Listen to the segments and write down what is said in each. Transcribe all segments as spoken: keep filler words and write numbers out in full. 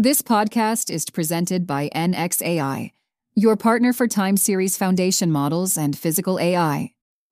This podcast is presented by N X A I, your partner for time series foundation models and physical A I.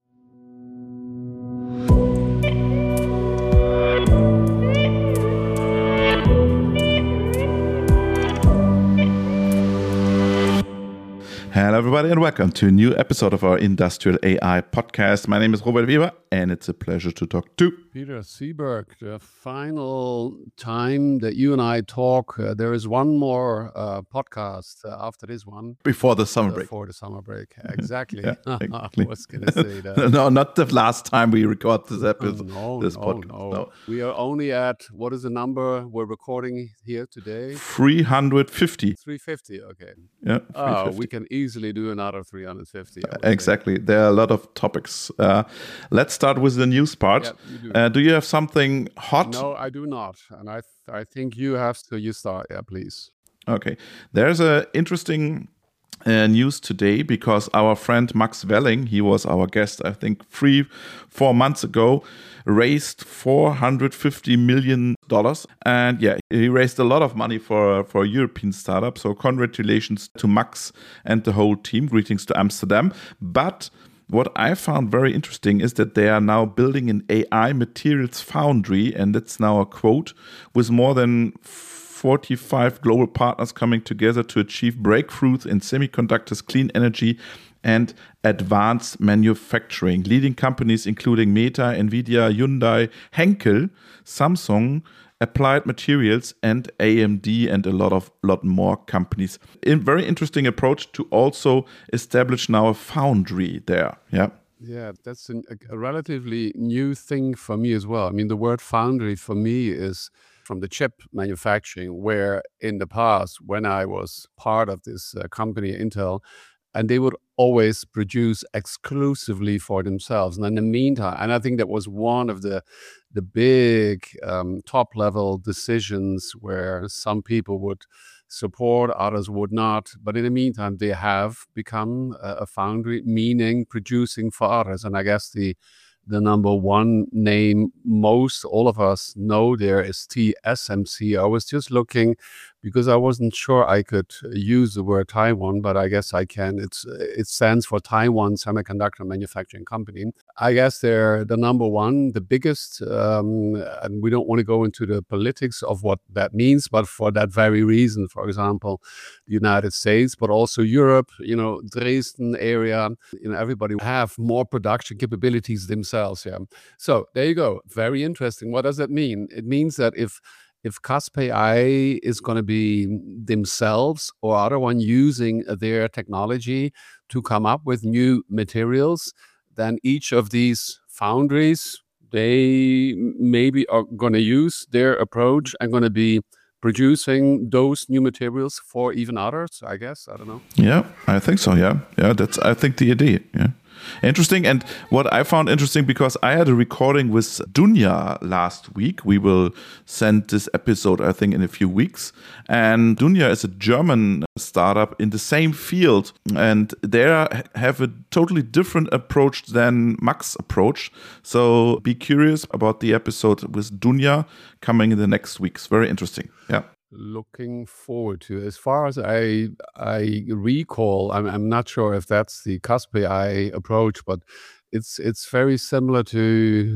Hello, everybody, and welcome to a new episode of our Industrial A I podcast. My name is Robert Weber, and it's a pleasure to talk to Peter Seeberg. The final time that you and I talk, uh, there is one more uh, podcast uh, after this one. Before the summer uh, break. Before the summer break, exactly. Yeah, exactly. I was going to say that. No, not the last time we record this episode. No, this no, podcast. no. No. We are only at, what is the number we're recording here today? three hundred fifty. three fifty, okay. Yeah, Oh, we can easily do another three hundred fifty. Exactly. There are a lot of topics. Uh, let's start with the news part. Yep, you do. Uh, do you have something hot? No, I do not. And I, th- I think you have to, you start, yeah, please. Okay. There's a interesting uh, news today because our friend Max Welling, he was our guest, I think, three, four months ago, raised four hundred fifty million dollars. And yeah, he raised a lot of money for, for a European startup. So congratulations to Max and the whole team. Greetings to Amsterdam. But what I found very interesting is that they are now building an A I materials foundry, and that's now a quote, with more than forty-five global partners coming together to achieve breakthroughs in semiconductors, clean energy, and advanced manufacturing. Leading companies including Meta, Nvidia, Hyundai, Henkel, Samsung, Applied Materials, and A M D, and a lot of lot more companies. A very interesting approach to also establish now a foundry there. Yeah. Yeah, that's an, a relatively new thing for me as well. I mean, the word foundry for me is from the chip manufacturing, where in the past, when I was part of this uh, company, Intel, and they would always produce exclusively for themselves. And in the meantime, and I think that was one of the the big um, top level decisions where some people would support, others would not. But in the meantime, they have become a, a foundry, meaning producing for others. And I guess the the number one name most all of us know there is T S M C. I was just looking because I wasn't sure I could use the word Taiwan, but I guess I can. It's it stands for Taiwan Semiconductor Manufacturing Company. I guess they're the number one, the biggest, um, and we don't want to go into the politics of what that means, but for that very reason, for example, the United States, but also Europe, you know, Dresden area, you know, everybody have more production capabilities themselves. Yeah. So there you go. Very interesting. What does that mean? It means that if If C A S P A I is going to be themselves or other one using their technology to come up with new materials, then each of these foundries, they maybe are going to use their approach and going to be producing those new materials for even others, I guess. I don't know. Yeah, I think so. Yeah. Yeah, that's, I think, the idea. Yeah. Interesting. And what I found interesting, because I had a recording with Dunya last week. We will send this episode, I think, in a few weeks. And Dunya is a German startup in the same field. And they have a totally different approach than Max approach. So be curious about the episode with Dunya coming in the next weeks. Very interesting. Yeah. Looking forward to. As far as I I recall, I'm I'm not sure if that's the C A S P A I approach, but it's it's very similar to,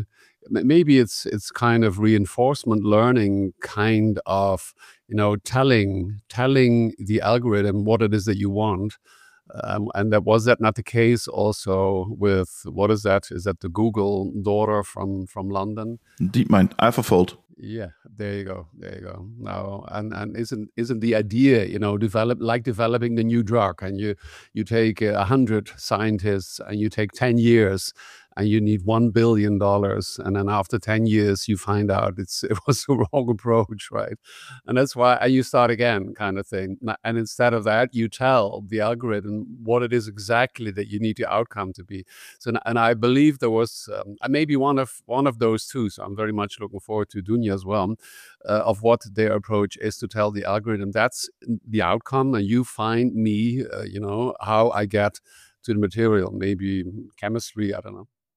maybe it's it's kind of reinforcement learning, kind of, you know, telling telling the algorithm what it is that you want. Um, and that was that not the case also with, what is that? Is that the Google daughter from from London? DeepMind, AlphaFold. Yeah, there you go, there you go. Now, and and isn't isn't the idea, you know, develop like developing the new drug, and you you take a hundred scientists and you take ten years, and you need one billion dollars, and then after ten years you find out it's it was the wrong approach, right? And that's why you start again, kind of thing. And instead of that, you tell the algorithm what it is exactly that you need the outcome to be. So, and I believe there was um, maybe one of one of those two. So I'm very much looking forward to Dunya as well, uh, of what their approach is to tell the algorithm that's the outcome, and you find me, uh, you know, how I get to the material, maybe chemistry, I don't know.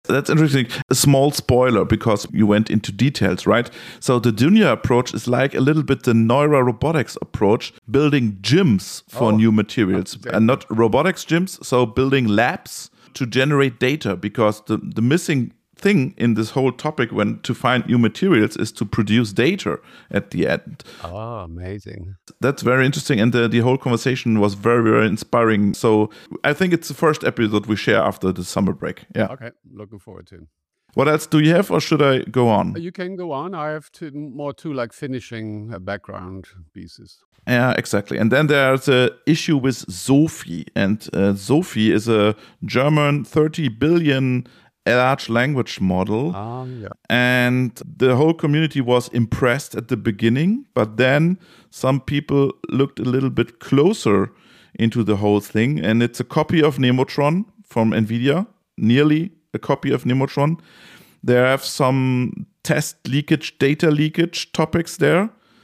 That's interesting. A small spoiler because you went into details, right? So the Dunya approach is like a little bit the Neura robotics approach, building gyms for Oh, new materials okay. and not robotics gyms. So building labs to generate data, because the, the missing thing in this whole topic when to find new materials is to produce data at the end. Oh, amazing. That's very interesting, and the, the whole conversation was very, very inspiring. So I think it's the first episode we share after the summer break. Yeah. Okay, looking forward to. What else do you have, or should I go on? You can go on. I have two more two like finishing uh, background pieces. Yeah, exactly. And then there's a issue with Sophie, and uh, Sophie is a German thirty billion large language model. Um, yeah. And the whole community was impressed at the beginning, but then some people looked a little bit closer into the whole thing, and it's a copy of Nemotron from NVIDIA, nearly a copy of Nemotron. There have some test leakage, data leakage topics there,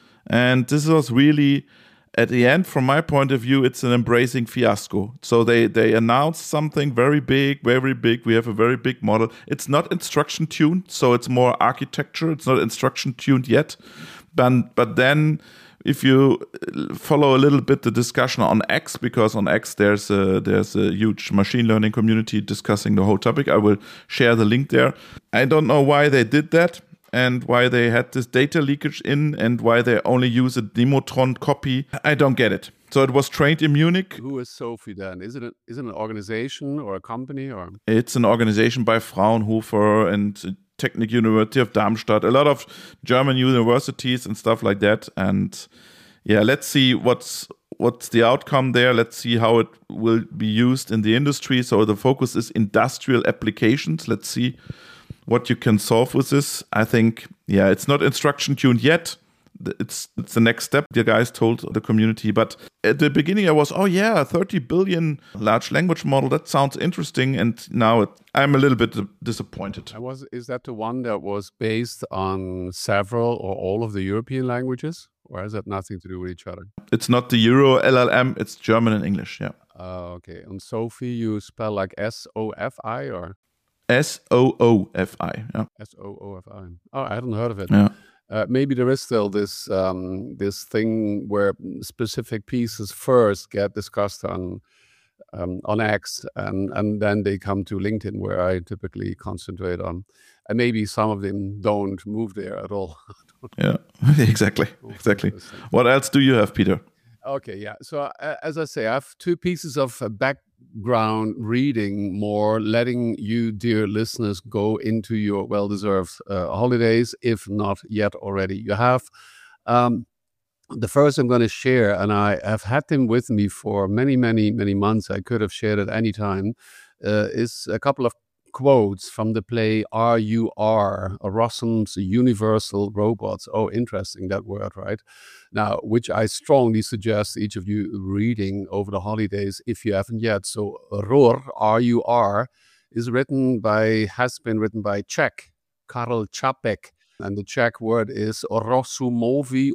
and this was really, at the end, from my point of view, it's an embracing fiasco. So they, they announced something very big, very big. We have a very big model. It's not instruction tuned, so it's more architecture. It's not instruction tuned yet. But, but then if you follow a little bit the discussion on X, because on X there's a, there's a huge machine learning community discussing the whole topic. I will share the link there. I don't know why they did that, and why they had this data leakage in, and why they only use a Nemotron copy. I don't get it. So it was trained in Munich. Who is Sophie then? Is it a, is it an organization or a company or? It's an organization by Fraunhofer and Technical University of Darmstadt, a lot of German universities and stuff like that. And yeah, let's see what's what's the outcome there. Let's see how it will be used in the industry. So the focus is industrial applications. Let's see what you can solve with this. I think, yeah, it's not instruction tuned yet. It's it's the next step, the guys told the community. But at the beginning I was, oh yeah, thirty billion large language model. That sounds interesting. And now it, I'm a little bit disappointed. I was, is that the one that was based on several or all of the European languages? Or has that nothing to do with each other? It's not the Euro L L M, it's German and English, yeah. Uh, okay. And Sophie, you spell like S O F I or? S O O F I, yeah. S O O F I. Oh, I hadn't heard of it. Yeah. Uh, maybe there is still this um, this thing where specific pieces first get discussed on um, on X, and and then they come to LinkedIn, where I typically concentrate on, and maybe some of them don't move there at all. Yeah, exactly, exactly. What else do you have, Peter? Okay, yeah. So uh, as I say, I have two pieces of uh, background reading, more letting you, dear listeners, go into your well-deserved uh, holidays, if not yet already you have. Um, the first I'm going to share, and I have had them with me for many, many, many months. I could have shared at any time, uh, is a couple of quotes from the play R U R, Rossum's Universal Robots. Oh, interesting, that word, right? Now, which I strongly suggest each of you reading over the holidays if you haven't yet. So R U R, R U R, is written by, has been written by Czech, Karel Čapek. And the Czech word is Rosumovi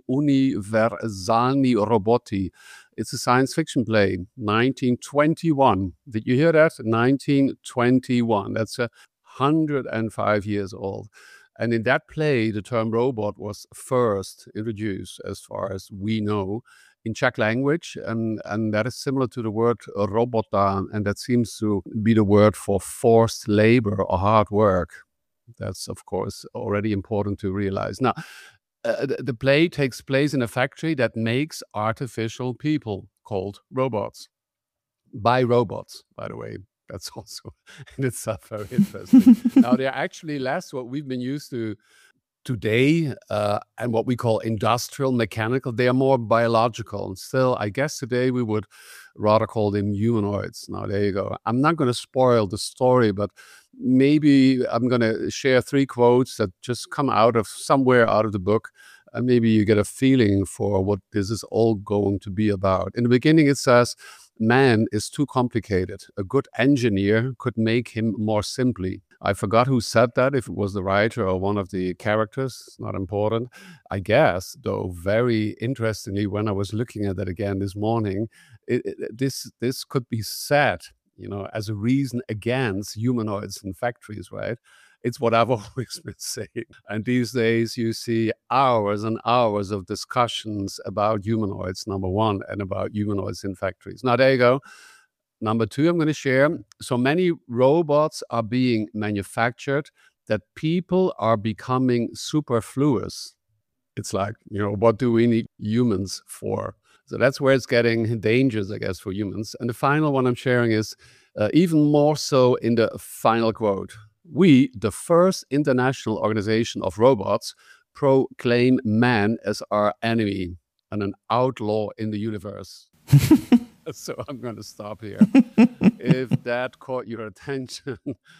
Univerzální roboti. It's a science fiction play, nineteen twenty-one. Did you hear that? nineteen twenty-one. That's a one hundred five years old. And in that play, the term robot was first introduced, as far as we know, in Czech language. And, and that is similar to the word robota. And that seems to be the word for forced labor or hard work. That's, of course, already important to realize. Now, uh, the, the play takes place in a factory that makes artificial people called robots. By robots, by the way. That's also in itself very interesting. Now, they're actually less what we've been used to today uh, and what we call industrial, mechanical. They are more biological. And still, I guess today we would rather call them humanoids. Now, there you go. I'm not going to spoil the story, but maybe I'm going to share three quotes that just come out of somewhere out of the book. And maybe you get a feeling for what this is all going to be about. In the beginning, it says, man is too complicated. A good engineer could make him more simply. I forgot who said that, if it was the writer or one of the characters. It's not important. I guess, though, very interestingly, when I was looking at that again this morning, it, it, this this could be said, you know, as a reason against humanoids in factories, right? It's what I've always been saying. And these days you see hours and hours of discussions about humanoids, number one, and about humanoids in factories. Now, there you go. Number two, I'm going to share. So many robots are being manufactured that people are becoming superfluous. It's like, you know, what do we need humans for? So that's where it's getting dangerous, I guess, for humans. And the final one I'm sharing is uh, even more so in the final quote. We, the first international organization of robots, proclaim man as our enemy and an outlaw in the universe. So I'm going to stop here. If that caught your attention,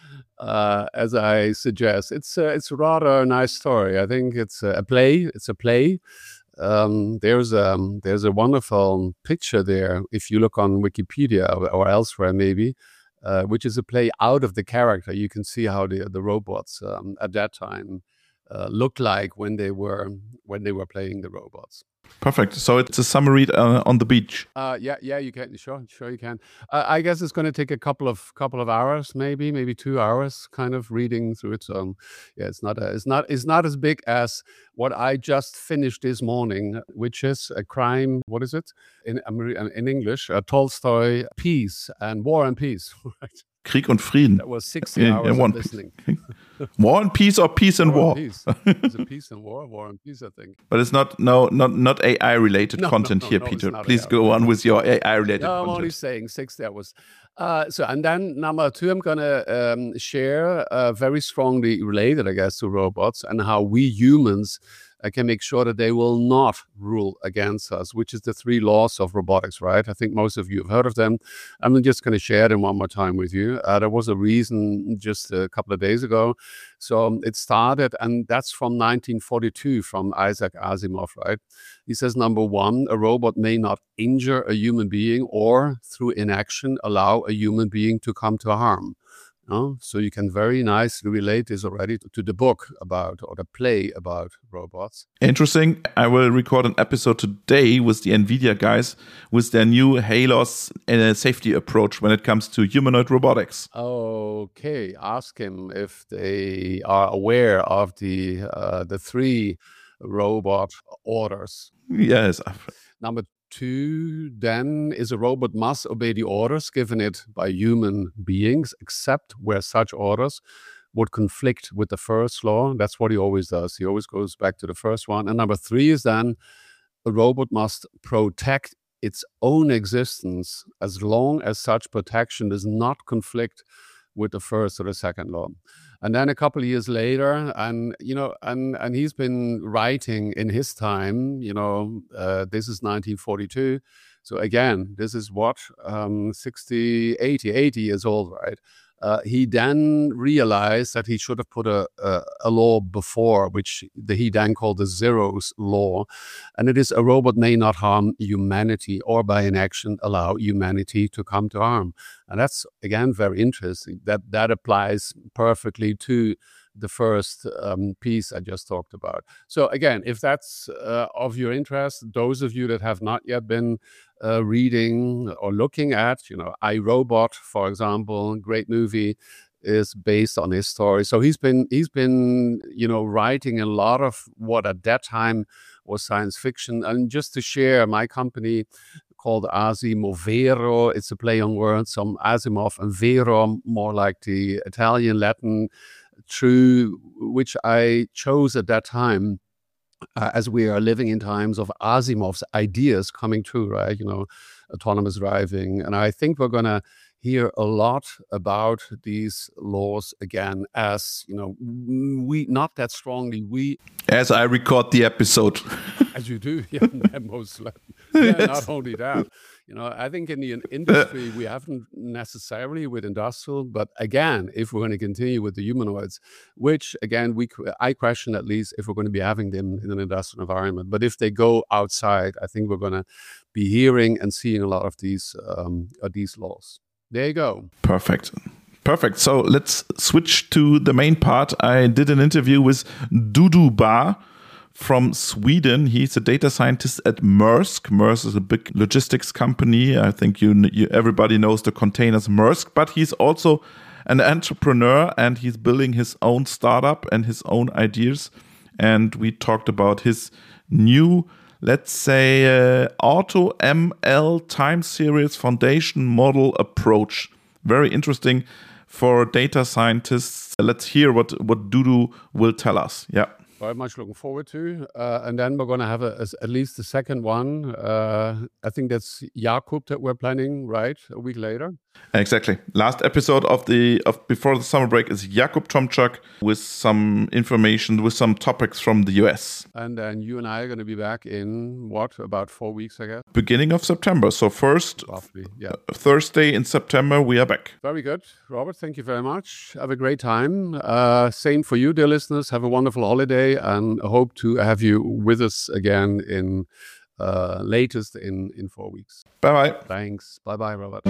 uh, as I suggest, it's a, it's rather a nice story. I think it's a play. It's a play. Um, there's a there's a wonderful picture there. If you look on Wikipedia or, or elsewhere, maybe, uh, which is a play out of the character. You can see how the the robots um, at that time uh, looked like when they were when they were playing the robots. Perfect. So it's a summary uh, on the beach. Uh, yeah, yeah, you can. Sure, sure, you can. Uh, I guess it's going to take a couple of couple of hours, maybe, maybe two hours, kind of reading through it. So, yeah, it's not a, it's not it's not as big as what I just finished this morning, which is a crime. What is it in in English? Uh, Tolstoy, Peace and War and Peace. Right. Krieg und Frieden. That was sixty hours in, in of listening. War and peace or peace and war? War. And peace. It's a peace and war, war and peace, I think. But it's not no not not A I related no, content no, no, here, no, Peter. Please A I go on with your A I related no, content. I'm only saying sixty hours. Uh, so, and then number two, I'm going to um, share uh, very strongly related, I guess, to robots and how we humans uh, can make sure that they will not rule against us, which is the three laws of robotics, right? I think most of you have heard of them. I'm just going to share them one more time with you. Uh, there was a reason just a couple of days ago. So um, it started, and that's from nineteen forty-two, from Isaac Asimov, right? He says, number one, a robot may not injure a human being or through inaction allow a human being to come to harm. No? So you can very nicely relate this already to, to the book about, or the play about robots. Interesting. I will record an episode today with the NVIDIA guys with their new Halos uh, safety approach when it comes to humanoid robotics. Okay. Ask him if they are aware of the uh, the three robot orders. Yes. Number two, then, is a robot must obey the orders given it by human beings, except where such orders would conflict with the first law. That's what he always does. He always goes back to the first one. And number three is then a robot must protect its own existence as long as such protection does not conflict with the first or the second law. And then a couple of years later, and you know, and and he's been writing in his time. You know, uh, this is nineteen forty-two. So again, this is what um, sixty, eighty, eighty years old, right? Uh, he then realized that he should have put a, a, a law before, which the, he then called the Zeros law. And it is a robot may not harm humanity or by inaction allow humanity to come to harm. And that's, again, very interesting. That, that applies perfectly to the first um, piece I just talked about. So again, if that's uh, of your interest, those of you that have not yet been uh, reading or looking at, you know, iRobot, for example, great movie, is based on his story. So he's been, he's been, you know, writing a lot of what at that time was science fiction. And just to share, my company called Asimovero, it's a play on words, some Asimov and Vero, more like the Italian, Latin, true, which I chose at that time, uh, as we are living in times of Asimov's ideas coming true, right? You know, autonomous driving. And I think we're going to hear a lot about these laws again, as, you know, we, not that strongly, we... As I record the episode. As you do, yeah, most likely. Yeah, yes. Not only that. You know, I think in the industry, we haven't necessarily with industrial, but again, if we're going to continue with the humanoids, which again, we I question at least if we're going to be having them in an industrial environment. But if they go outside, I think we're going to be hearing and seeing a lot of these um, of these laws. There you go. Perfect. Perfect. So let's switch to the main part. I did an interview with Dudu Bar from Sweden. He's a data scientist at Maersk. Maersk is a big logistics company. I think you, you everybody knows the containers Maersk, but he's also an entrepreneur and he's building his own startup and his own ideas. And we talked about his new, let's say, uh, AutoML time series foundation model approach. Very interesting for data scientists. Let's hear what, what Dudu will tell us. Yeah. Very much looking forward to. Uh, and then we're going to have a, a, at least the second one. Uh, I think that's Jakub that we're planning, right? A week later. Exactly. Last episode of the of before the summer break is Jakub Tomczak with some information, with some topics from the U S. And then you and I are going to be back in, what, about four weeks, I guess? Beginning of September. So first Roughly, yeah. Thursday in September, we are back. Very good. Robert, thank you very much. Have a great time. Uh, same for you, dear listeners. Have a wonderful holiday and hope to have you with us again in uh, latest in, in four weeks. Bye-bye. Thanks. Bye-bye, Robert.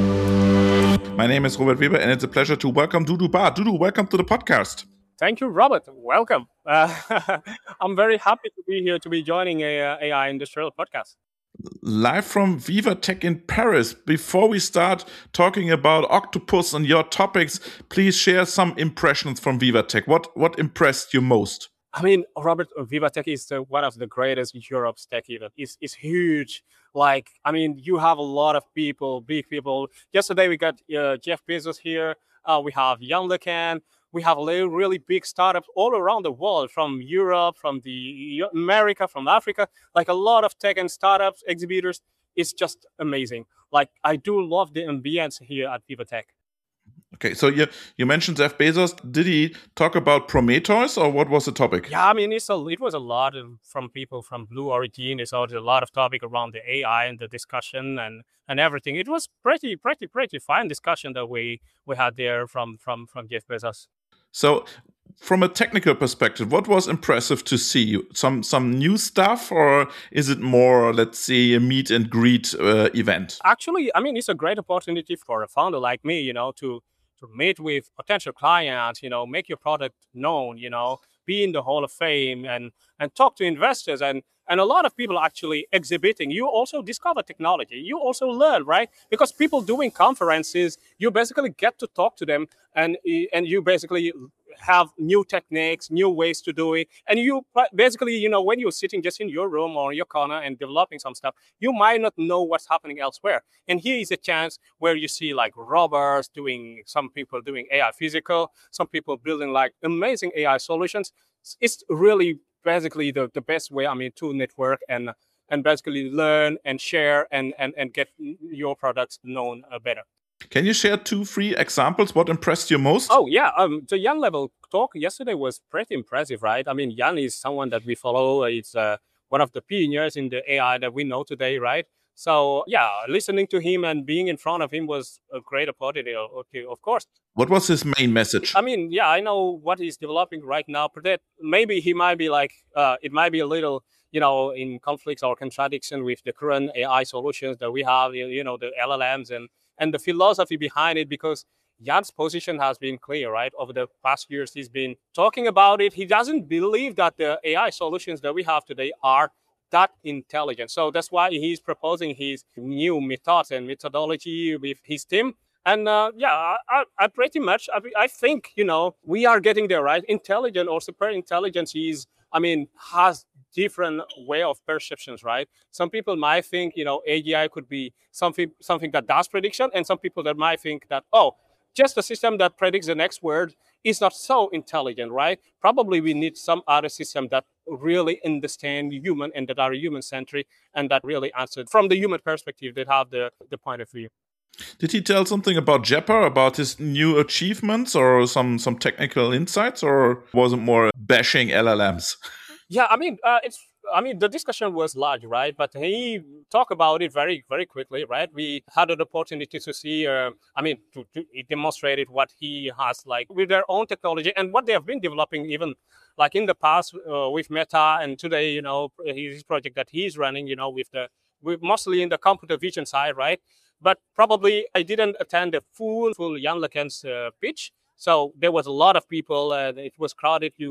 My name is Robert Weber and it's a pleasure to welcome Dudu Bar. Dudu, welcome to the podcast. Thank you, Robert. Welcome. Uh, I'm very happy to be here to be joining a uh, A I Industrial podcast. Live from Viva Tech in Paris. Before we start talking about Octopus and your topics, please share some impressions from Viva Tech. What what impressed you most? I mean, Robert, Viva Tech is uh, one of the greatest Europe's tech event. It's, it's huge. Like, I mean, you have a lot of people, big people. Yesterday, we got uh, Jeff Bezos here. Uh, we have Jan LeCun. We have really big startups all around the world, from Europe, from the America, from Africa. Like a lot of tech and startups, exhibitors. It's just amazing. Like, I do love the ambience here at Viva Tech. Okay, so you you mentioned Jeff Bezos. Did he talk about Prometheus, or what was the topic? Yeah, I mean, it's a, it was a lot of, from people from Blue Origin. It's also a lot of topic around the A I and the discussion and, and everything. It was pretty, pretty, pretty fine discussion that we, we had there from, from, from Jeff Bezos. So, from a technical perspective, what was impressive to see? Some some new stuff, or is it more, let's say, a meet and greet uh, event? Actually, I mean, it's a great opportunity for a founder like me, you know, to to meet with potential clients, you know, make your product known, you know, be in the Hall of Fame and and talk to investors and and a lot of people actually exhibiting. You also discover technology. You also learn, right? Because people doing conferences, you basically get to talk to them and and you basically have new techniques, new ways to do it. And you basically, you know, when you're sitting just in your room or your corner and developing some stuff, you might not know what's happening elsewhere. And here is a chance where you see like robbers doing, some people doing A I physical, some people building like amazing A I solutions. It's really basically the, the best way, I mean, to network and and basically learn and share and, and, and get your products known uh, better. Can you share two, three examples? What impressed you most? Oh, yeah. Um, the Jan level talk yesterday was pretty impressive, right? I mean, Jan is someone that we follow. It's uh, one of the pioneers in the A I that we know today, right? So, yeah, listening to him and being in front of him was a great opportunity, okay, of course. What was his main message? I mean, yeah, I know what he's developing right now. But maybe he might be like, uh, it might be a little, you know, in conflicts or contradiction with the current A I solutions that we have, you know, the L L Ms and and the philosophy behind it, because Jan's position has been clear, right? Over the past years, he's been talking about it. He doesn't believe that the A I solutions that we have today are that intelligent. So that's why he's proposing his new methods and methodology with his team. And uh, yeah, I, I pretty much, I, I think, you know, we are getting there, right? Intelligent or super intelligence is, I mean, has different way of perceptions, right? Some people might think, you know, A G I could be something something that does prediction, and some people that might think that, oh, just a system that predicts the next word is not so intelligent, right? Probably we need some other system that really understand human and that are human-centric and that really answer from the human perspective, that have the, the point of view. Did he tell something about Jepper, about his new achievements or some, some technical insights, or was it more bashing L L Ms? Yeah, I mean, uh, it's. I mean, the discussion was large, right? But he talked about it very, very quickly, right? We had an opportunity to see. Uh, I mean, to, to he demonstrated what he has, like, with their own technology and what they have been developing, even like in the past uh, with Meta, and today, you know, his project that he's running, you know, with the with mostly in the computer vision side, right? But probably I didn't attend the full, full Jan LeCun's uh, pitch, so there was a lot of people, and it was crowded. You.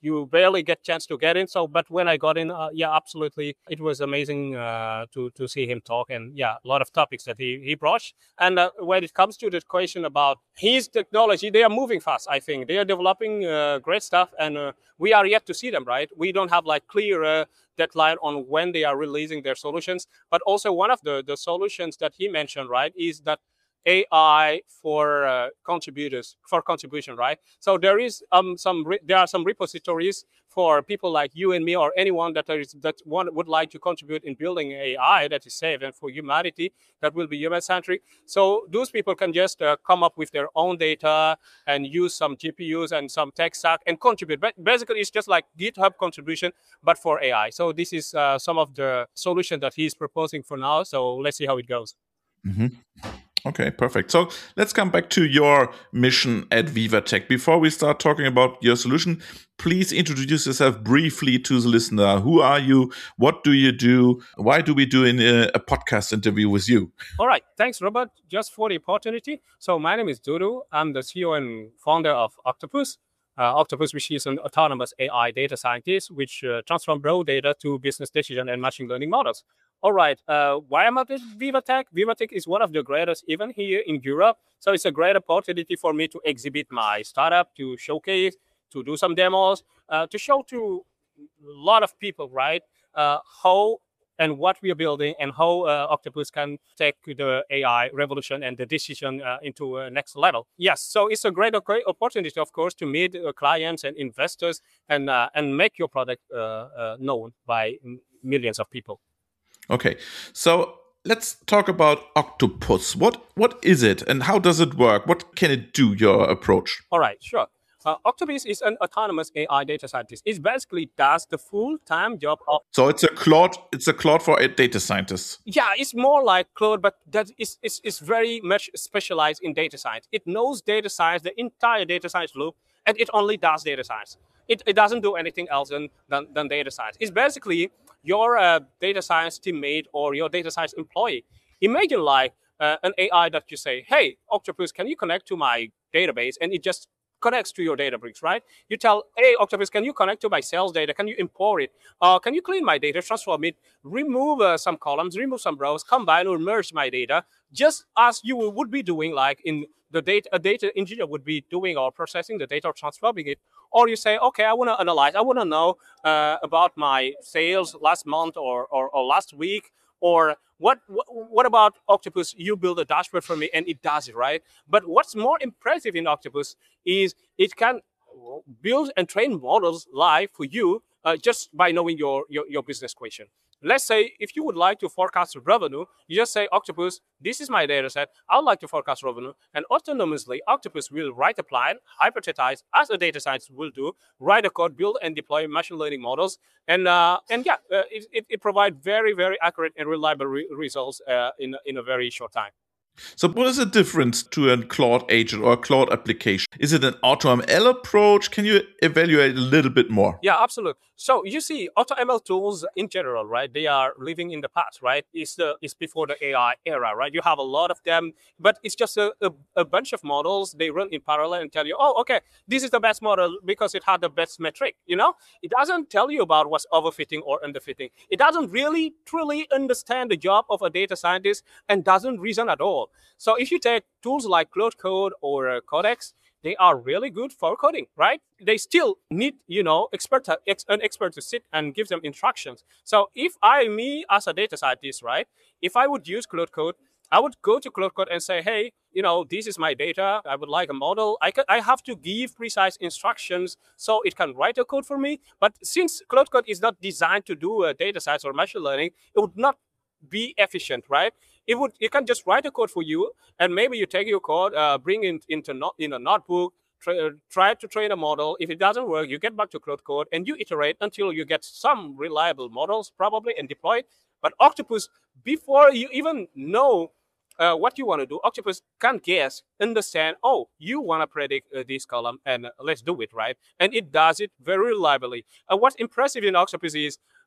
you barely get chance to get in. So, but when I got in, uh, yeah, absolutely, it was amazing uh, to to see him talk, and yeah, a lot of topics that he he brought. And uh, when it comes to the question about his technology, they are moving fast. I think they are developing uh, great stuff, and uh, we are yet to see them. Right, we don't have like clear uh, deadline on when they are releasing their solutions. But also one of the the solutions that he mentioned, right, is that A I for uh, contributors, for contribution, right? So there is um some re- there are some repositories for people like you and me or anyone that is that one would like to contribute in building A I that is safe and for humanity, that will be human centric. So those people can just uh, come up with their own data and use some G P Us and some tech stack and contribute. But basically, it's just like GitHub contribution, but for A I. So this is uh, some of the solution that he's proposing for now. So let's see how it goes. Mm-hmm. Okay, perfect. So let's come back to your mission at VivaTech. Before we start talking about your solution, please introduce yourself briefly to the listener. Who are you? What do you do? Why do we do a, a podcast interview with you? All right. Thanks, Robert, just for the opportunity. So my name is Dudu. I'm the C E O and founder of Octopus. Uh, Octopus, which is an autonomous A I data scientist, which uh, transforms raw data to business decision and machine learning models. All right. Uh, why am I at VivaTech? VivaTech is one of the greatest events here in Europe. So it's a great opportunity for me to exhibit my startup, to showcase, to do some demos, uh, to show to a lot of people, right, uh, how and what we are building and how uh, Octopus can take the A I revolution and the decision uh, into a next level. Yes, so it's a great, great opportunity, of course, to meet uh, clients and investors and uh, and make your product uh, uh, known by m- millions of people. Okay, so let's talk about Octopus. What what is it and how does it work? What can it do, your approach? All right, sure. Uh, Octopus is an autonomous A I data scientist. It basically does the full-time job of... So it's a Claude, it's a Claude for a data scientist. Yeah, it's more like Claude, but that is is is very much specialized in data science. It knows data science, the entire data science loop, and it only does data science. It, it doesn't do anything else than, than, than data science. It's basically your uh, data science teammate or your data science employee. Imagine like uh, an A I that you say, hey, Octopus, can you connect to my database? And it just connects to your Databricks, right? You tell, hey, Octopus, can you connect to my sales data? Can you import it? Uh, can you clean my data, transform it, remove uh, some columns, remove some rows, combine or merge my data, just as you would be doing like in the data, a data engineer would be doing or processing the data or transforming it. Or you say, okay, I want to analyze, I want to know uh, about my sales last month or, or, or last week, or what, what what about Octopus? You build a dashboard for me and it does it, right? But what's more impressive in Octopus is it can build and train models live for you uh, just by knowing your, your, your business question. Let's say if you would like to forecast revenue, you just say, Octopus, this is my data set. I would like to forecast revenue. And autonomously, Octopus will write a plan, hypothesize, as a data scientist will do, write a code, build and deploy machine learning models. And uh, and yeah, uh, it, it, it provides very, very accurate and reliable re- results uh, in, in a very short time. So what is the difference to a Claude agent or a Claude application? Is it an AutoML approach? Can you evaluate a little bit more? Yeah, absolutely. So you see, AutoML tools in general, right? They are living in the past, right? It's the it's before the A I era, right? You have a lot of them, but it's just a, a, a bunch of models. They run in parallel and tell you, oh, okay, this is the best model because it had the best metric. You know, it doesn't tell you about what's overfitting or underfitting. It doesn't really truly understand the job of a data scientist and doesn't reason at all. So if you take tools like Claude Code or uh, Codex, they are really good for coding, right? They still need, you know, expert ex, an expert to sit and give them instructions. So if I, me as a data scientist, right, if I would use Claude Code, I would go to Claude Code and say, hey, you know, this is my data. I would like a model. I can, I have to give precise instructions so it can write a code for me. But since Claude Code is not designed to do uh, data science or machine learning, it would not be efficient, right? It would, you can just write a code for you, and maybe you take your code, uh, bring it into not, in a notebook, try, try to train a model. If it doesn't work, you get back to Claude Code and you iterate until you get some reliable models probably and deploy it. But Octopus, before you even know uh, what you want to do, Octopus can guess, understand, oh, you want to predict uh, this column and uh, let's do it, right? And it does it very reliably. Uh, what's impressive in Octopus is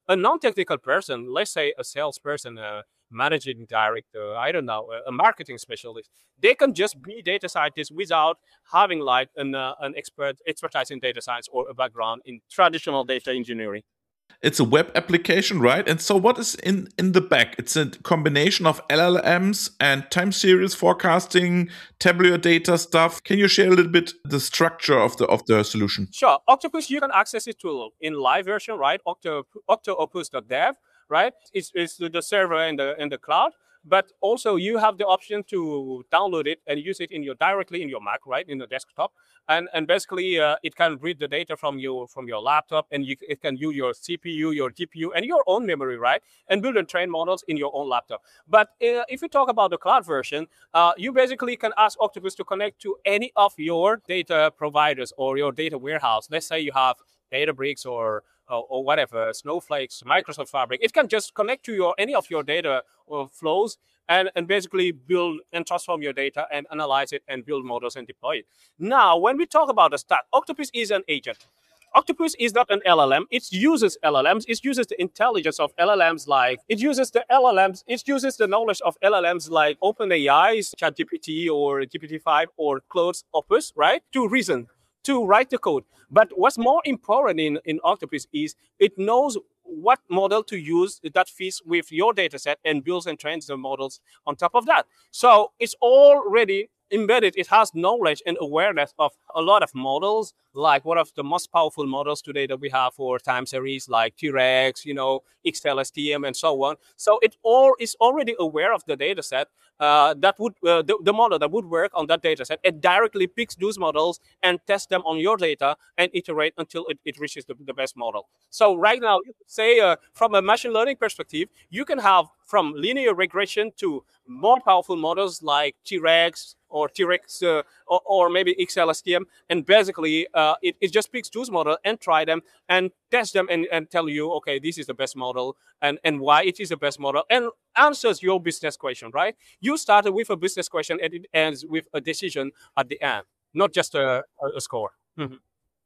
a non-technical person, let's say a salesperson, a managing director, I don't know, a marketing specialist, they can just be data scientists without having like an uh, an expert expertise in data science or a background in traditional data engineering. It's a web application, right? And so what is in, in the back? It's a combination of L L Ms and time series forecasting, tabular data stuff. Can you share a little bit the structure of the of the solution? Sure. Octopus, you can access it to in live version, right? Octo, octoopus dot dev, right? It's, it's the server in the in the cloud. But also you have the option to download it and use it in your directly in your Mac, right, in the desktop, and and basically uh, it can read the data from your from your laptop, and you, it can use your C P U, your G P U, and your own memory, right, and build and train models in your own laptop. But uh, if you talk about the cloud version, uh, you basically can ask Octopus to connect to any of your data providers or your data warehouse. Let's say you have Databricks or or, or whatever, Snowflakes, Microsoft Fabric. It can just connect to your any of your data or flows and, and basically build and transform your data and analyze it and build models and deploy it. Now, when we talk about the stack, Octopus is an agent. Octopus is not an L L M. It uses L L Ms. It uses the intelligence of L L Ms like, it uses the L L Ms, it uses the knowledge of L L Ms like OpenAI's ChatGPT or G P T five or Claude's Opus, right? To reason, to write the code. But what's more important in, in Octopus is it knows what model to use that fits with your data set and builds and trains the models on top of that. So it's already embedded. It has knowledge and awareness of a lot of models, like one of the most powerful models today that we have for time series, like T-Rex, you know, X L S T M, and so on. So it all is already aware of the data set uh, that would, uh, the, the model that would work on that data set. It directly picks those models and tests them on your data and iterate until it, it reaches the, the best model. So right now, you could say uh, from a machine learning perspective, you can have from linear regression to more powerful models like T-Rex or T-Rex uh, or, or maybe X L S T M. And basically, uh, it, it just picks those models and try them and test them and, and tell you, okay, this is the best model and, and why it is the best model and answers your business question, right? You started with a business question and it ends with a decision at the end, not just a, a score. Mm-hmm.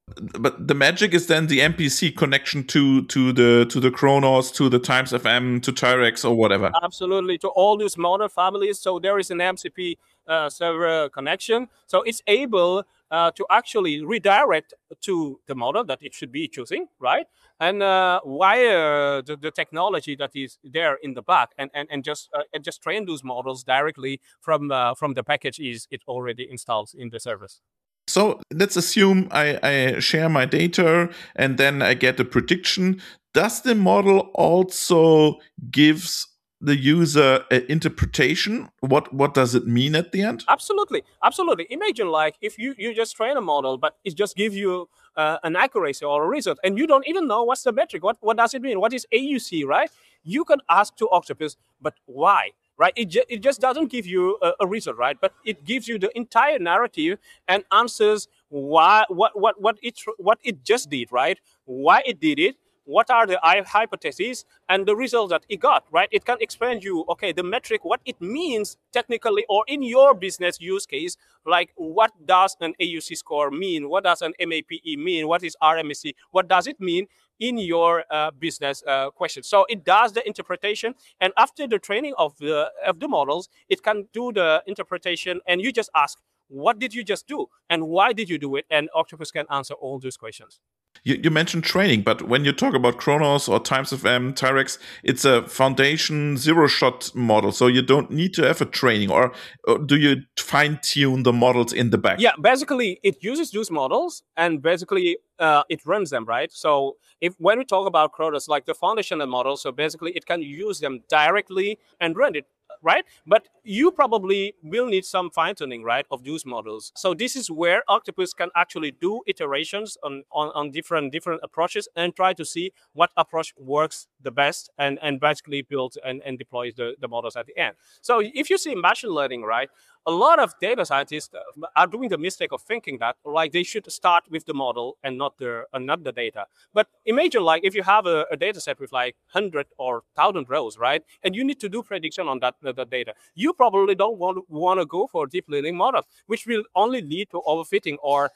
But the magic is then the M P C connection to to the to the Kronos, to the Times F M, to T-Rex or whatever. Absolutely, to all these model families. So there is an M C P uh, server connection. So it's able uh, to actually redirect to the model that it should be choosing, right? And uh, wire the, the technology that is there in the back, and and and just uh, and just train those models directly from uh, from the package is it already installed in the service. So let's assume I, I share my data and then I get a prediction. Does the model also gives the user an interpretation? What what does it mean at the end? Absolutely, absolutely. Imagine like if you, you just train a model, but it just gives you uh, an accuracy or a result, and you don't even know what's the metric. What what does it mean? What is A U C, right? You can ask to Octopus, but why? Right, it, ju- it just doesn't give you a, a result, right? But it gives you the entire narrative and answers why, what, what, what it, what it just did, right? Why it did it, what are the hypotheses, and the result that it got, right? It can explain you, okay, the metric, what it means technically, or in your business use case, like what does an A U C score mean? What does an M A P E mean? What is R M S E? What does it mean in your uh, business uh, question? So it does the interpretation, and after the training of the of the models, it can do the interpretation, and you just ask, what did you just do, and why did you do it? And Octopus can answer all those questions. You, you mentioned training, but when you talk about Kronos or Times F M, T-Rex, it's a foundation zero-shot model, so you don't need to have a training, or, or do you fine-tune the models in the back? Yeah, basically, it uses those models, and basically, uh, it runs them, right? So if when we talk about Kronos, like the foundational model, so basically, it can use them directly and run it, right? But you probably will need some fine-tuning, right, of those models. So this is where Octopus can actually do iterations on, on, on different different approaches and try to see what approach works the best and, and basically build and, and deploy the, the models at the end. So if you see machine learning, right, a lot of data scientists are doing the mistake of thinking that like they should start with the model and not the uh, not the data. But imagine like if you have a, a data set with like one hundred or one thousand rows, right? And you need to do prediction on that, uh, that data. You probably don't want to, want to go for deep learning models, which will only lead to overfitting or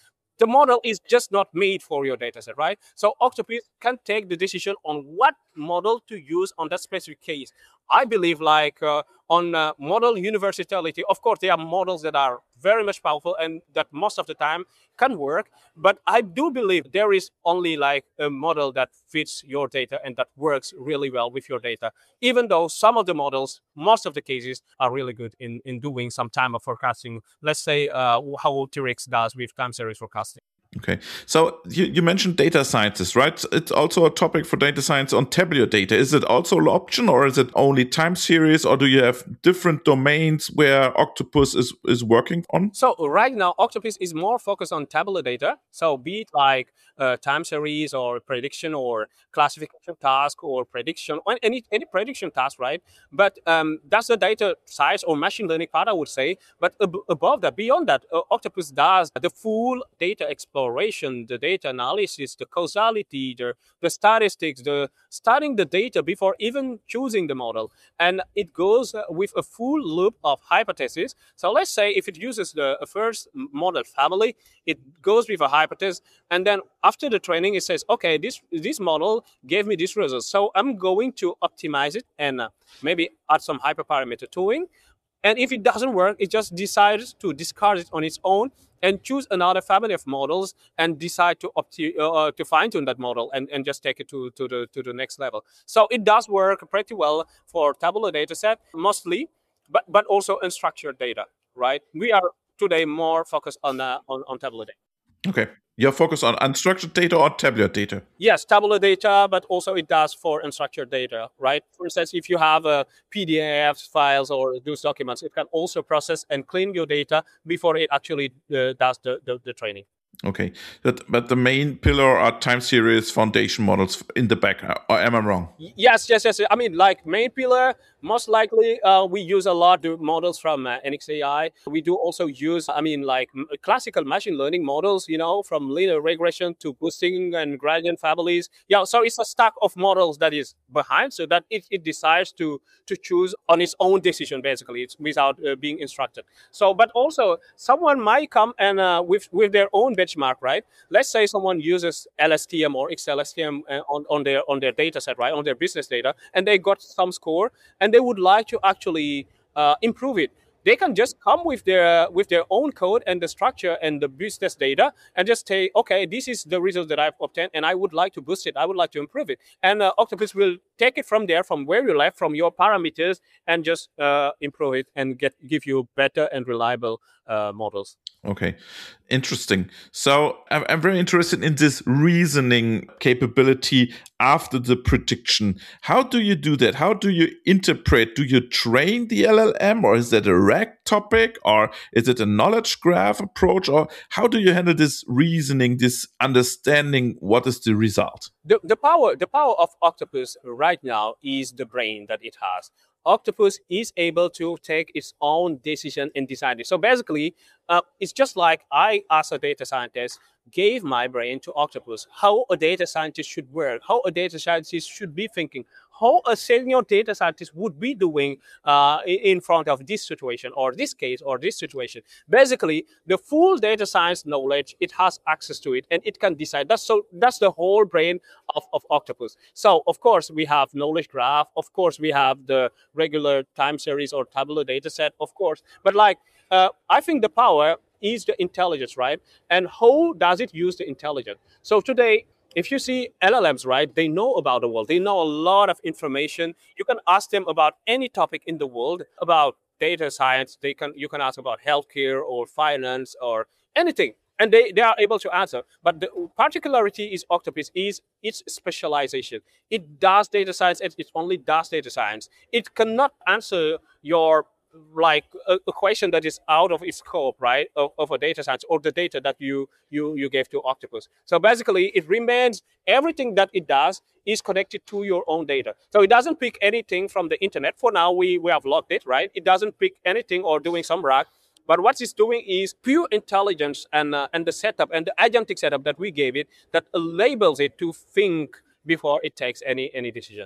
the model is just not made for your data set, right? So Octopus can take the decision on what model to use on that specific case. I believe like uh, on uh, model universality, of course, there are models that are very much powerful and that most of the time can work. But I do believe there is only like a model that fits your data and that works really well with your data, even though some of the models, most of the cases, are really good in, in doing some time of forecasting. Let's say uh, how T R X does with time series forecasting. Okay, so you, you mentioned data scientists, right? It's also a topic for data science on tabular data. Is it also an option, or is it only time series, or do you have different domains where Octopus is, is working on? So right now, Octopus is more focused on tabular data. So be it like uh, time series or prediction or classification task or prediction, or any, any prediction task, right? But um, that's the data science or machine learning part, I would say. But ab- above that, beyond that, uh, Octopus does the full data exploration, the data analysis, the causality, the, the statistics, the studying the data before even choosing the model. And it goes uh, with a full loop of hypotheses. So let's say if it uses the first model family, it goes with a hypothesis. And then after the training, it says, okay, this, this model gave me this result. So I'm going to optimize it and uh, maybe add some hyperparameter tuning. And if it doesn't work, it just decides to discard it on its own and choose another family of models and decide to opti- uh, to fine-tune that model and, and just take it to, to the to the next level. So it does work pretty well for tabular data set, mostly, but but also unstructured data, right? We are today more focused on uh, on, on tabular data. Okay. You're focused on unstructured data or tabular data? Yes, tabular data, but also it does for unstructured data, right? For instance, if you have uh, P D F files or those documents, it can also process and clean your data before it actually uh, does the, the, the training. Okay, but, but the main pillar are time series foundation models in the back, or am I wrong? Yes, yes, yes. I mean, like main pillar, most likely uh, we use a lot of models from uh, N X A I. We do also use, I mean, like m- classical machine learning models, you know, from linear regression to boosting and gradient families. Yeah, so it's a stack of models that is behind, so that it, it decides to to choose on its own decision, basically, it's without uh, being instructed. So, but also someone might come and uh, with with their own benchmark, right? Let's say someone uses L S T M or X L S T M uh, on, on their on their data set, right, on their business data, and they got some score, and they would like to actually uh, improve it. They can just come with their with their own code and the structure and the business data and just say, okay, this is the result that I've obtained, and I would like to boost it. I would like to improve it. And uh, Octopus will take it from there, from where you left, from your parameters, and just uh, improve it and get give you better and reliable uh, models. Okay, interesting. So I'm, I'm very interested in this reasoning capability after the prediction. How do you do that? How do you interpret? Do you train the L L M, or is that a R A G topic, or is it a knowledge graph approach, or how do you handle this reasoning, this understanding? What is the result? The, the power, the power of Octopus right now is the brain that it has. Octopus is able to take its own decision and decide it. So basically, uh, it's just like I, as a data scientist, gave my brain to Octopus, how a data scientist should work, how a data scientist should be thinking, how a senior data scientist would be doing uh, in front of this situation or this case or this situation. Basically, the full data science knowledge, it has access to it and it can decide. That's so. That's the whole brain of, of Octopus. So, of course, we have knowledge graph. Of course, we have the regular time series or tabular data set, of course. But like, uh, I think the power is the intelligence, right? And how does it use the intelligence? So today, if you see L L Ms, right, they know about the world. They know a lot of information. You can ask them about any topic in the world, about data science. They can you can ask about healthcare or finance or anything. And they, they are able to answer. But the particularity is Octopus is its specialization. It does data science and it only does data science. It cannot answer your like a, a question that is out of its scope, right, of, of a data science or the data that you, you you gave to Octopus. So basically, it remains everything that it does is connected to your own data. So it doesn't pick anything from the internet. For now, we, we have locked it, right? It doesn't pick anything or doing some R A G. But what it's doing is pure intelligence and uh, and the setup and the agentic setup that we gave it that enables it to think before it takes any any decision.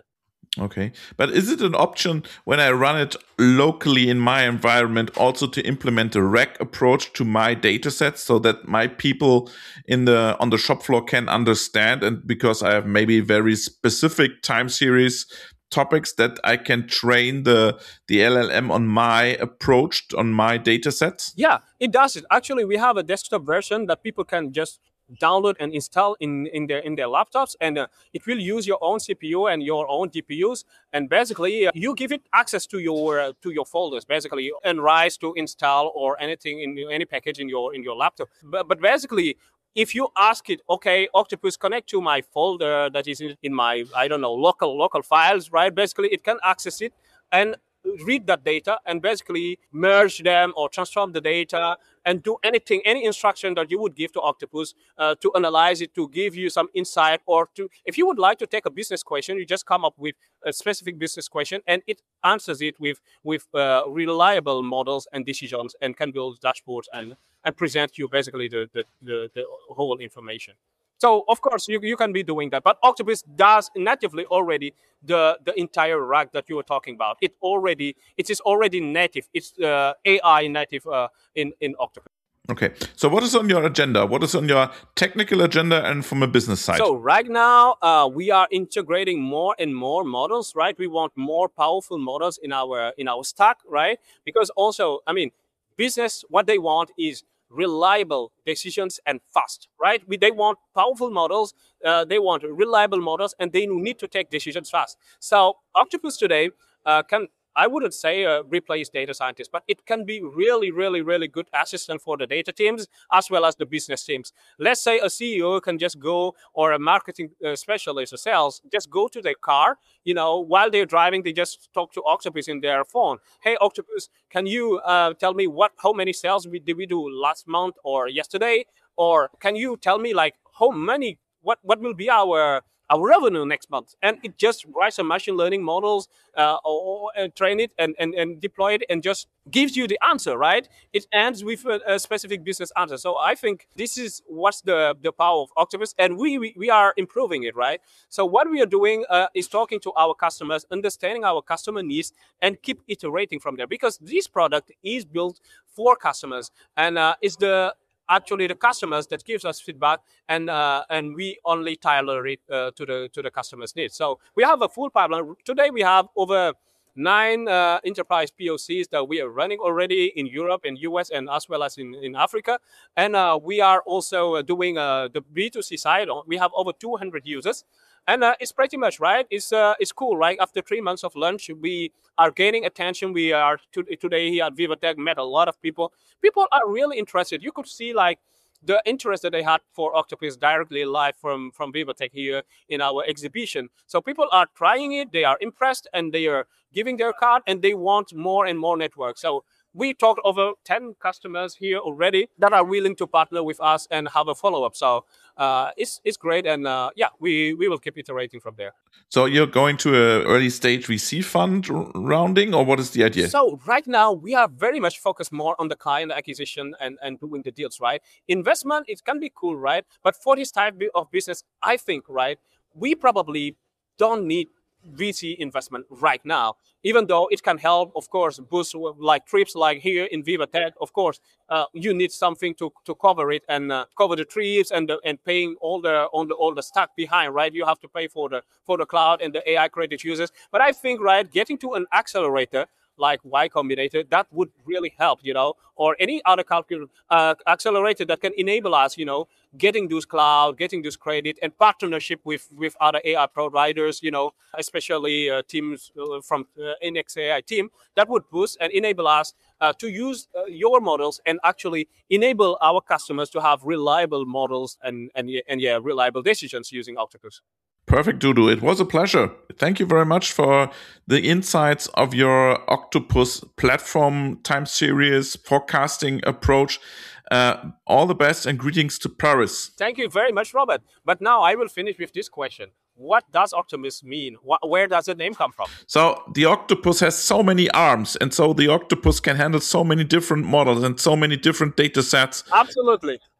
Okay. But is it an option when I run it locally in my environment also to implement a rack approach to my data sets so that my people in the on the shop floor can understand, and because I have maybe very specific time series topics that I can train the the L L M on my approach on my data sets? Yeah, it does it. Actually, we have a desktop version that people can just download and install in, in their in their laptops, and uh, it will use your own C P U and your own G P Us, and basically uh, you give it access to your uh, to your folders, basically, and Rise to install or anything in any package in your in your laptop. But, but basically, if you ask it, okay, Octopus, connect to my folder that is in, in my, I don't know, local local files, right? Basically, it can access it and read that data and basically merge them or transform the data and do anything, any instruction that you would give to Octopus uh, to analyze it, to give you some insight, or to, if you would like to take a business question, you just come up with a specific business question and it answers it with with uh, reliable models and decisions and can build dashboards and and present you basically the the, the, the whole information. So of course you, you can be doing that, but Octopus does natively already the, the entire rack that you were talking about. It already it is already native. It's uh, A I native uh, in in Octopus. Okay. So what is on your agenda? What is on your technical agenda and from a business side? So right now uh, we are integrating more and more models. Right, we want more powerful models in our in our stack. Right, because also I mean, business what they want is reliable decisions and fast, right? We, they want powerful models, uh, they want reliable models, and they need to take decisions fast. So Octopus today uh, can, I wouldn't say uh, replace data scientists, but it can be really, really, really good assistant for the data teams as well as the business teams. Let's say a C E O can just go, or a marketing uh, specialist or sales, just go to their car, you know, while they're driving, they just talk to Octopus in their phone. Hey, Octopus, can you uh, tell me what, how many sales we, did we do last month or yesterday? Or can you tell me like how many, what, what will be our our revenue next month? And it just writes some machine learning models uh, or, or train it and, and, and deploy it and just gives you the answer, right? It ends with a, a specific business answer. So I think this is what's the, the power of Octopus, and we, we, we are improving it, right? So what we are doing uh, is talking to our customers, understanding our customer needs, and keep iterating from there, because this product is built for customers, and uh, it's the actually the customers that gives us feedback, and uh, and we only tailor it uh, to the to the customer's needs. So we have a full pipeline. Today we have over nine uh, enterprise P O Cs that we are running already in Europe and U S and as well as in, in Africa. And uh, we are also uh, doing uh, the B two C side. We have over two hundred users. And uh, it's pretty much right. It's uh, it's cool, right? After three months of launch, we are gaining attention. We are to, today here at VivaTech met a lot of people. People are really interested. You could see like the interest that they had for Octopus directly live from from VivaTech here in our exhibition. So people are trying it. They are impressed and they are giving their card and they want more and more network. So we talked over ten customers here already that are willing to partner with us and have a follow-up. So uh, it's it's great, and uh, yeah, we, we will keep iterating from there. So you're going to an early stage V C fund r- rounding, or what is the idea? So right now we are very much focused more on the client acquisition and, and doing the deals, right? Investment, it can be cool, right? But for this type of business, I think, right, we probably don't need V C investment right now, even though it can help, of course, boost like trips like here in VivaTech. Of course, uh, you need something to, to cover it and uh, cover the trips and the, and paying all the on the all the stack behind, right? You have to pay for the for the cloud and the A I credit users. But I think, right, getting to an accelerator like Y Combinator, that would really help, you know, or any other calcul- uh, accelerator that can enable us, you know, getting those cloud, getting this credit, and partnership with, with other A I providers, you know, especially uh, teams uh, from uh, N X A I team, that would boost and enable us uh, to use uh, your models and actually enable our customers to have reliable models and, and, and yeah, reliable decisions using Octopus. Perfect, Dudu. It was a pleasure. Thank you very much for the insights of your Octopus platform time series forecasting approach. Uh, all the best and greetings to Paris. Thank you very much, Robert. But now I will finish with this question. What does Octopus mean? What, where does the name come from? So the octopus has so many arms, and so the octopus can handle so many different models and so many different data sets. Absolutely.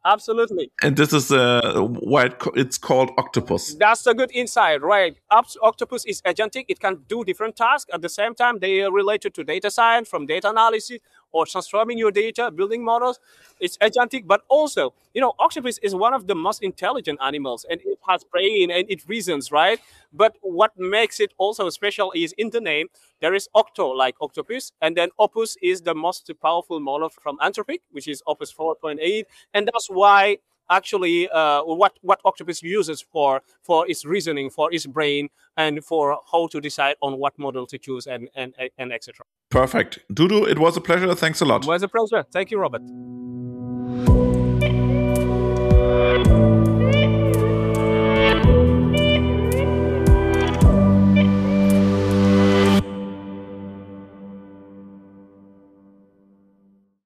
Absolutely. And this is uh, why it co- it's called Octopus. That's a good insight, right? Opt- Octopus is agentic. It can do different tasks at the same time. They are related to data science, from data analysis or transforming your data, building models. It's agentic, but also, you know, Octopus is one of the most intelligent animals, and it has brain and it reasons, right? But what makes it also special is in the name, there is Octo, like octopus, and then Opus is the most powerful model from Anthropic, which is Opus four point eight, and that's why actually uh, what what Octopus uses for for its reasoning, for its brain, and for how to decide on what model to choose, and and and et cetera. Perfect. Dudu, it was a pleasure. Thanks a lot. It was a pleasure. Thank you, Robert.